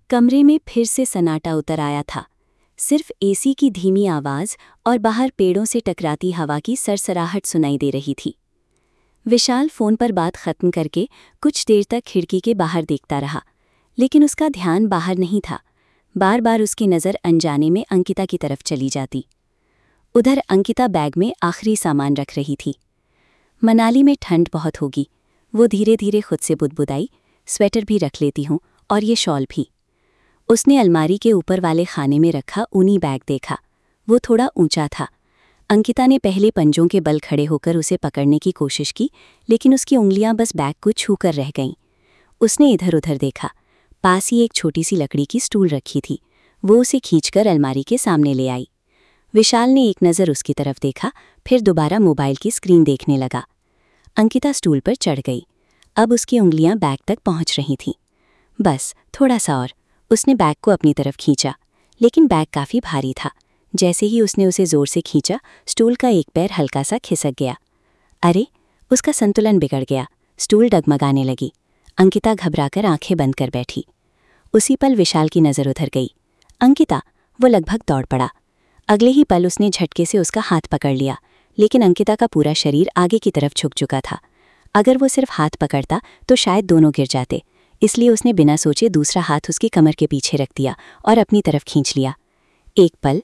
कमरे में फिर से सन्नाटा उतर आया था। सिर्फ एसी की धीमी आवाज़ और बाहर पेड़ों से टकराती हवा की सरसराहट सुनाई दे रही थी। विशाल फ़ोन पर बात ख़त्म करके कुछ देर तक खिड़की के बाहर देखता रहा, लेकिन उसका ध्यान बाहर नहीं था। बार बार उसकी नज़र अनजाने में अंकिता की तरफ चली जाती। उधर अंकिता बैग में आखिरी सामान रख रही थी। मनाली में ठंड बहुत होगी, वो धीरे धीरे खुद से बुदबुदाई, स्वेटर भी रख लेती हूँ और ये शॉल भी। उसने अलमारी के ऊपर वाले खाने में रखा ऊनी बैग देखा। वो थोड़ा ऊंचा था। अंकिता ने पहले पंजों के बल खड़े होकर उसे पकड़ने की कोशिश की, लेकिन उसकी उंगलियां बस बैग को छूकर रह गईं। उसने इधर उधर देखा। पास ही एक छोटी सी लकड़ी की स्टूल रखी थी। वो उसे खींचकर अलमारी के सामने ले आई। विशाल ने एक नज़र उसकी तरफ देखा, फिर दोबारा मोबाइल की स्क्रीन देखने लगा। अंकिता स्टूल पर चढ़ गई। अब उसकी उंगलियां बैग तक पहुंच रही थीं। बस थोड़ा सा और। उसने बैग को अपनी तरफ खींचा, लेकिन बैग काफ़ी भारी था। जैसे ही उसने उसे ज़ोर से खींचा, स्टूल का एक पैर हल्का सा खिसक गया। अरे, उसका संतुलन बिगड़ गया। स्टूल डगमगाने लगी। अंकिता घबराकर आंखें बंद कर बैठी। उसी पल विशाल की नज़र उधर गई। अंकिता, वो लगभग दौड़ पड़ा। अगले ही पल उसने झटके से उसका हाथ पकड़ लिया, लेकिन अंकिता का पूरा शरीर आगे की तरफ झुक चुका था। अगर वो सिर्फ हाथ पकड़ता तो शायद दोनों गिर जाते, इसलिए उसने बिना सोचे दूसरा हाथ उसकी कमर के पीछे रख दिया और अपनी तरफ खींच लिया। 1 पल,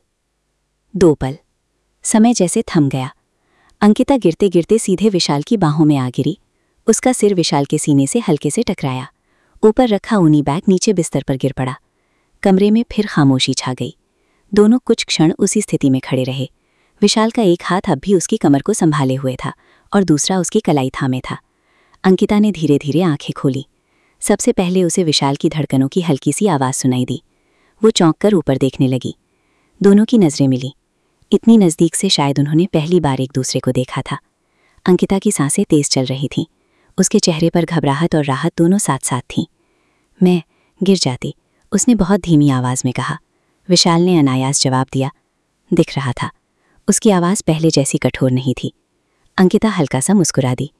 2 पल, समय जैसे थम गया। अंकिता गिरते गिरते सीधे विशाल की बाहों में आ गिरी। उसका सिर विशाल के सीने से हल्के से टकराया। ऊपर रखा ऊनी बैग नीचे बिस्तर पर गिर पड़ा। कमरे में फिर खामोशी छा गई। दोनों कुछ क्षण उसी स्थिति में खड़े रहे। विशाल का एक हाथ अब भी उसकी कमर को संभाले हुए था और दूसरा उसकी कलाई थामे था। अंकिता ने धीरे धीरे आंखें खोली। सबसे पहले उसे विशाल की धड़कनों की हल्की सी आवाज़ सुनाई दी। वो चौंक कर ऊपर देखने लगी। दोनों की नज़रें मिली। इतनी नज़दीक से शायद उन्होंने पहली बार एक दूसरे को देखा था। अंकिता की सांसें तेज चल रही थीं। उसके चेहरे पर घबराहट और राहत दोनों साथ साथ थीं। मैं गिर जाती, उसने बहुत धीमी आवाज़ में कहा। विशाल ने अनायास जवाब दिया। दिख रहा था। उसकी आवाज़ पहले जैसी कठोर नहीं थी। अंकिता हल्का सा मुस्कुरा दी।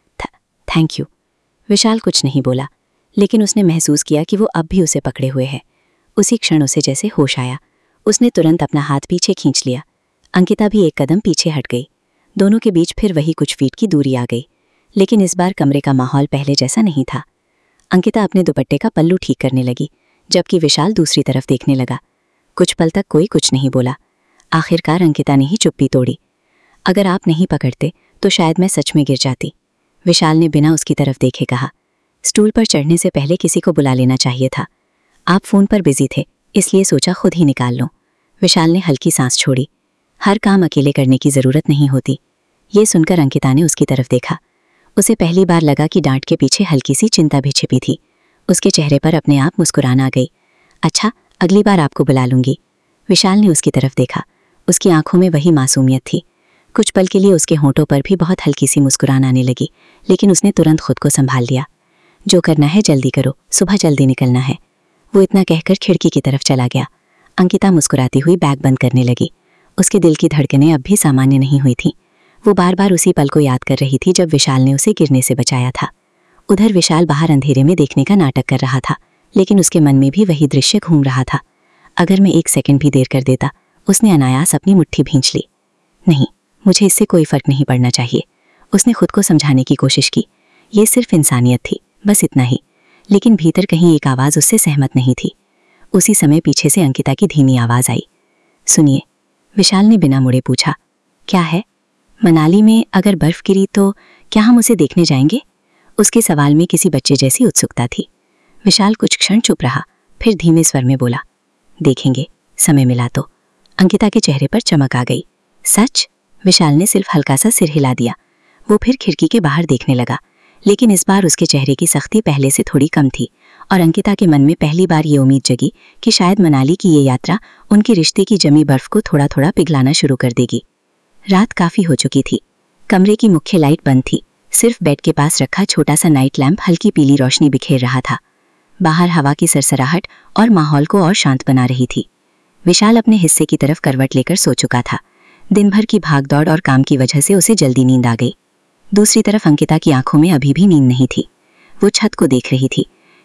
Thank you. विशाल कुछ नहीं बोला, लेकिन उसने महसूस किया कि वो अब भी उसे पकड़े हुए है। उसी क्षण उसे जैसे होश आया। उसने तुरंत अपना हाथ पीछे खींच लिया। अंकिता भी एक कदम पीछे हट गई। दोनों के बीच फिर वही कुछ फीट की दूरी आ गई, लेकिन इस बार कमरे का माहौल पहले जैसा नहीं था। अंकिता अपने दुपट्टे का पल्लू ठीक करने लगी, जबकि विशाल दूसरी तरफ देखने लगा। कुछ पल तक कोई कुछ नहीं बोला। आखिरकार अंकिता ने ही चुप्पी तोड़ी। अगर आप नहीं पकड़ते तो शायद मैं सच में गिर जाती, विशाल ने बिना उसकी तरफ देखे कहा। स्टूल पर चढ़ने से पहले किसी को बुला लेना चाहिए था। आप फ़ोन पर बिजी थे, इसलिए सोचा खुद ही निकाल लो। विशाल ने हल्की सांस छोड़ी। हर काम अकेले करने की ज़रूरत नहीं होती। ये सुनकर अंकिता ने उसकी तरफ देखा। उसे पहली बार लगा कि डांट के पीछे हल्की सी चिंता भी छिपी थी। उसके चेहरे पर अपने आप मुस्कुराहट आ गई। अच्छा, अगली बार आपको बुला लूँगी। विशाल ने उसकी तरफ देखा। उसकी आंखों में वही मासूमियत थी। कुछ पल के लिए उसके होंठों पर भी बहुत हल्की सी मुस्कुराहट आने लगी, लेकिन उसने तुरंत खुद को संभाल लिया। जो करना है जल्दी करो, सुबह जल्दी निकलना है। वो इतना कहकर खिड़की की तरफ चला गया। अंकिता मुस्कुराती हुई बैग बंद करने लगी। उसके दिल की धड़कनें अब भी सामान्य नहीं हुई थीं। वो बार बार उसी पल को याद कर रही थी जब विशाल ने उसे गिरने से बचाया था। उधर विशाल बाहर अंधेरे में देखने का नाटक कर रहा था, लेकिन उसके मन में भी वही दृश्य घूम रहा था। अगर मैं 1 सेकंड भी देर कर देता, उसने अनायास अपनी मुट्ठी भींच ली। नहीं, मुझे इससे कोई फर्क नहीं पड़ना चाहिए। उसने खुद को समझाने की कोशिश की। ये सिर्फ इंसानियत थी, बस इतना ही। लेकिन भीतर कहीं एक आवाज़ उससे सहमत नहीं थी। उसी समय पीछे से अंकिता की धीमी आवाज़ आई। सुनिए, विशाल ने बिना मुड़े पूछा। क्या है? मनाली में अगर बर्फ गिरी तो क्या हम उसे देखने जाएंगे? उसके सवाल में किसी बच्चे जैसी उत्सुकता थी। विशाल कुछ क्षण चुप रहा, फिर धीमे स्वर में बोला, देखेंगे, समय मिला तो। अंकिता के चेहरे पर चमक आ गई। सच? विशाल ने सिर्फ हल्का सा सिर हिला दिया। वो फिर खिड़की के बाहर देखने लगा, लेकिन इस बार उसके चेहरे की सख्ती पहले से थोड़ी कम थी और अंकिता के मन में पहली बार ये उम्मीद जगी कि शायद मनाली की ये यात्रा उनके रिश्ते की जमी बर्फ को थोड़ा थोड़ा पिघलाना शुरू कर देगी। रात काफ़ी हो चुकी थी। कमरे की मुख्य लाइट बंद थी। सिर्फ बेड के पास रखा छोटा सा नाइट लैंप हल्की पीली रोशनी बिखेर रहा था। बाहर हवा की सरसराहट और माहौल को और शांत बना रही थी। विशाल अपने हिस्से की तरफ करवट लेकर सो चुका था। दिन भर की भागदौड़ और काम की वजह से उसे जल्दी नींद आ गई। दूसरी तरफ अंकिता की आंखों में अभी भी नींद नहीं थी। वो छत को देख रही थी।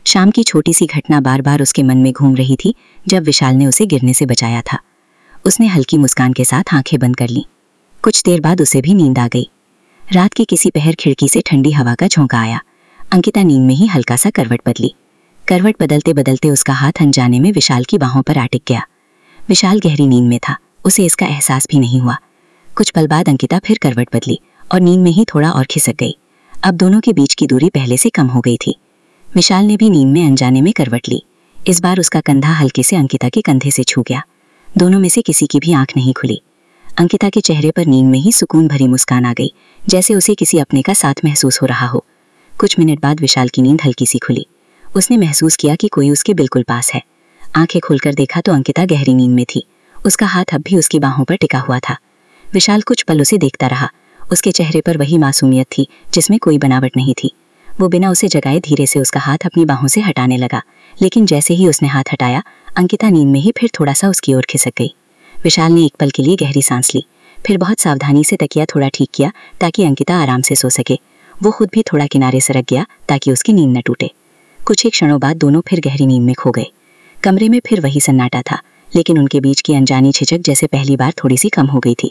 शाम की छोटी सी घटना बार बार उसके मन में घूम रही थी, जब विशाल ने उसे गिरने से बचाया था। उसने हल्की मुस्कान के साथ आंखें बंद कर लीं। कुछ देर बाद उसे भी नींद आ गई। रात की किसी पहर खिड़की से ठंडी हवा का झोंका आया। अंकिता नींद में ही हल्का सा करवट बदली। करवट बदलते बदलते उसका हाथ अनजाने में विशाल की बाहों पर आ टिक गया। विशाल गहरी नींद में था, उसे इसका एहसास भी नहीं हुआ। कुछ पल बाद अंकिता फिर करवट बदली और नींद में ही थोड़ा और खिसक गई। अब दोनों के बीच की दूरी पहले से कम हो गई थी। विशाल ने भी नींद में अनजाने में करवट ली। इस बार उसका कंधा हल्के से अंकिता के कंधे से छू गया। दोनों में से किसी की भी आंख नहीं खुली। अंकिता के चेहरे पर नींद में ही सुकून भरी मुस्कान आ गई, जैसे उसे किसी अपने का साथ महसूस हो रहा हो। कुछ मिनट बाद विशाल की नींद हल्की सी खुली। उसने महसूस किया कि कोई उसके बिल्कुल पास है। आंखें खोलकर देखा तो अंकिता गहरी नींद में थी। उसका हाथ अब भी उसकी बाहों पर टिका हुआ था। विशाल कुछ पल उसे देखता रहा। उसके चेहरे पर वही मासूमियत थी जिसमें कोई बनावट नहीं थी। वो बिना उसे जगाए धीरे से उसका हाथ अपनी बाहों से हटाने लगा, लेकिन जैसे ही उसने हाथ हटाया, अंकिता नींद में ही फिर थोड़ा सा उसकी ओर खिसक गई। विशाल ने एक पल के लिए गहरी सांस ली, फिर बहुत सावधानी से तकिया थोड़ा ठीक किया ताकि अंकिता आराम से सो सके। वो खुद भी थोड़ा किनारे सरक गया ताकि उसकी नींद न टूटे। कुछ एक क्षणों बाद दोनों फिर गहरी नींद में खो गए। कमरे में फिर वही सन्नाटा था, लेकिन उनके बीच की अनजानी झिझक जैसे पहली बार थोड़ी सी कम हो गई थी।